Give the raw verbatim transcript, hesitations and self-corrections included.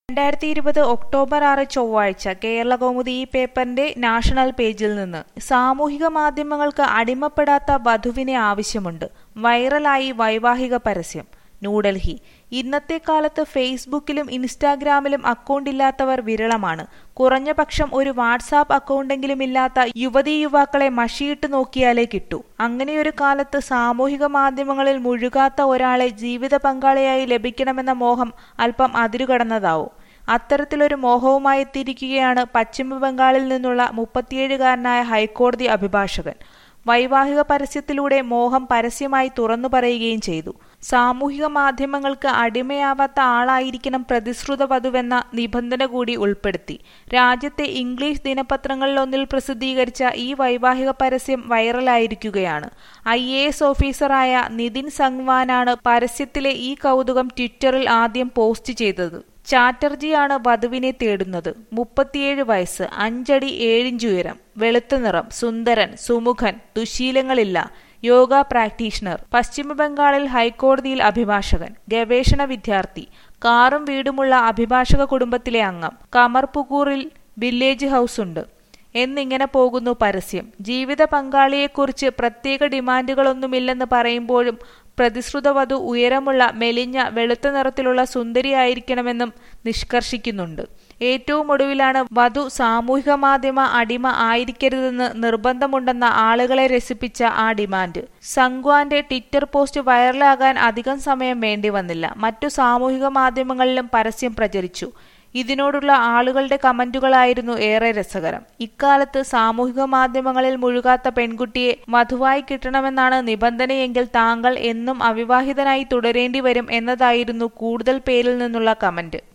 രണ്ടായിരത്തി ഇരുപത് ഒക്ടോബർ ആറ് ചൊവ്വാഴ്ച കേരളകൗമുദി ഈ പേപ്പറിന്റെ നാഷണൽ പേജിൽ നിന്ന് സാമൂഹിക മാധ്യമങ്ങൾക്ക് അടിമപ്പെടാത്ത വധുവിനെ ആവശ്യമുണ്ട്. വൈറലായി വൈവാഹിക പരസ്യം. ന്യൂഡൽഹി. ഇന്നത്തെ കാലത്ത് ഫേസ്ബുക്കിലും ഇൻസ്റ്റാഗ്രാമിലും അക്കൗണ്ടില്ലാത്തവർ വിരളമാണ്. കുറഞ്ഞപക്ഷം ഒരു വാട്സാപ്പ് അക്കൗണ്ടെങ്കിലും ഇല്ലാത്ത യുവതീ യുവാക്കളെ മഷിയിട്ട് നോക്കിയാലേ കിട്ടൂ. അങ്ങനെയൊരു കാലത്ത് സാമൂഹിക മാധ്യമങ്ങളിൽ മുഴുകാത്ത ഒരാളെ ജീവിത പങ്കാളിയായി ലഭിക്കണമെന്ന മോഹം അല്പം അതിരുകടന്നതാവും. അത്തരത്തിലൊരു മോഹവുമായി എത്തിയിരിക്കുകയാണ് പശ്ചിമബംഗാളിൽ നിന്നുള്ള മുപ്പത്തിയേഴുകാരനായ ഹൈക്കോടതി അഭിഭാഷകൻ. വൈവാഹിക പരസ്യത്തിലൂടെ മോഹം പരസ്യമായി തുറന്നു പറയുകയും ചെയ്തു. സാമൂഹിക മാധ്യമങ്ങൾക്ക് അടിമയാവാത്ത ആളായിരിക്കണം പ്രതിശ്രുത വധുവെന്ന നിബന്ധന കൂടി ഉൾപ്പെടുത്തി. രാജ്യത്തെ ഇംഗ്ലീഷ് ദിനപത്രങ്ങളിലൊന്നിൽ പ്രസിദ്ധീകരിച്ച ഈ വൈവാഹിക പരസ്യം വൈറലായിരിക്കുകയാണ്. ഐ എ എസ് ഓഫീസറായ നിതിൻ സംഗ്വാനാണ് പരസ്യത്തിലെ ഈ കൗതുകം ട്വിറ്ററിൽ ആദ്യം പോസ്റ്റ് ചെയ്തത്. ചാറ്റർജിയാണ് വധുവിനെ തേടുന്നത്. മുപ്പത്തിയേഴ് വയസ്സ്, അഞ്ചടി ഏഴിഞ്ച് ഉയരം, വെളുത്ത നിറം, സുന്ദരൻ, സുമുഖൻ, ദുശീലങ്ങളില്ല, യോഗ പ്രാക്ടീഷണർ, പശ്ചിമബംഗാളിൽ ഹൈക്കോടതിയിൽ അഭിഭാഷകൻ, ഗവേഷണ വിദ്യാർത്ഥി, കാറും വീടുമുള്ള അഭിഭാഷക കുടുംബത്തിലെ അംഗം, കമർപുകൂറിൽ വില്ലേജ് ഹൗസ് ഉണ്ട് എന്നിങ്ങനെ പോകുന്നു പരസ്യം. ജീവിത പങ്കാളിയെക്കുറിച്ച് പ്രത്യേക ഡിമാൻഡുകളൊന്നുമില്ലെന്ന് പറയുമ്പോഴും പ്രതിശ്രുത വധു ഉയരമുള്ള, മെലിഞ്ഞ, വെളുത്ത നിറത്തിലുള്ള സുന്ദരിയായിരിക്കണമെന്നും നിഷ്കർഷിക്കുന്നുണ്ട്. ഏറ്റവും ഒടുവിലാണ് വധു സാമൂഹിക മാധ്യമ അടിമ ആയിരിക്കരുതെന്ന് നിർബന്ധമുണ്ടെന്ന ആളുകളെ രസിപ്പിച്ച ആ ഡിമാൻഡ്. സംഗ്വാന്റെ ട്വിറ്റർ പോസ്റ്റ് വൈറലാകാൻ അധികം സമയം വേണ്ടി വന്നില്ല. മറ്റു സാമൂഹിക മാധ്യമങ്ങളിലും പരസ്യം പ്രചരിച്ചു. ഇതിനോടുള്ള ആളുകളുടെ കമന്റുകളായിരുന്നു ഏറെ രസകരം. ഇക്കാലത്ത് സാമൂഹിക മാധ്യമങ്ങളിൽ മുഴുകാത്ത പെൺകുട്ടിയെ വധുവായി കിട്ടണമെന്നാണ് നിബന്ധനയെങ്കിൽ താങ്കൾ എന്നും അവിവാഹിതനായി തുടരേണ്ടി വരും എന്നതായിരുന്നു കൂടുതൽ പേരിൽ നിന്നുള്ള കമന്റ്.